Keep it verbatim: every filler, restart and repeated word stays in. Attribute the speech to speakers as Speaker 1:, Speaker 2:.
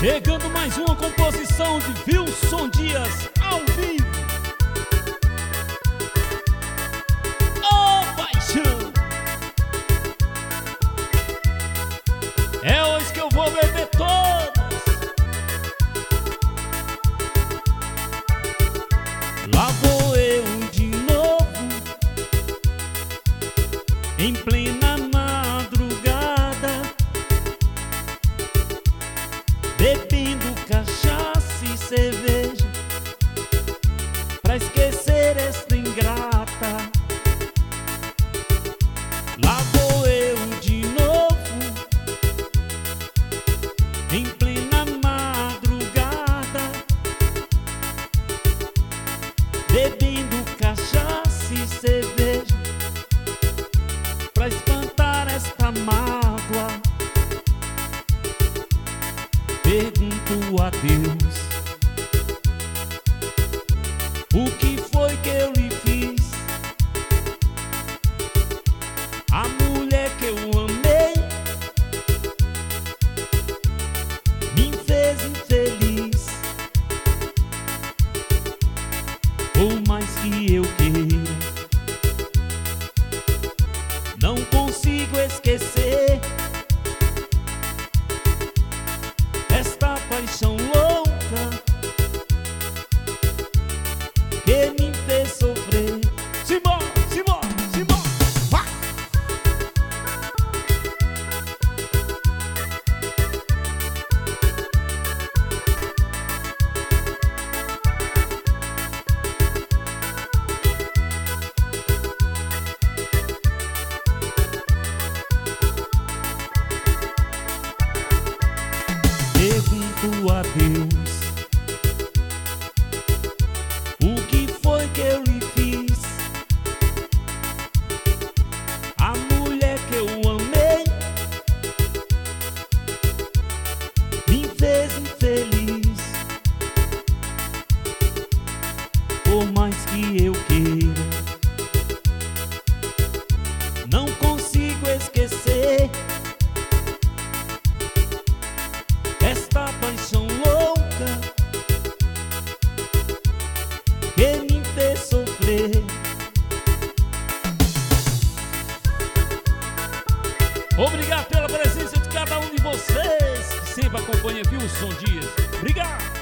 Speaker 1: Chegando mais uma composição de Wilson Dias ao vivo. Oh, paixão! É hoje que eu vou beber todas. Lá vou eu de novo, em plena madrugada, bebendo cachaça e cerveja, pra esquecer esta ingrata. Lá vou eu de novo, em plena madrugada, bebendo cachaça e cerveja, pra espantar esta mágoa. Pergunto a Deus, o que foi que eu lhe fiz? A mulher que eu amei me fez infeliz. Por mais que eu queira, não consigo esquecer esta paixão louca que me fez sofrer. Simbora, simbora, simbora, vai! Pergunto a Deus, o que foi que eu lhe fiz? A mulher que eu amei me fez infeliz. Por mais que eu queira, não consigo esquecer esta paixão louca que me fez sofrer. Obrigado pela presença de cada um de vocês que sempre acompanha Wilson Dias. Obrigado!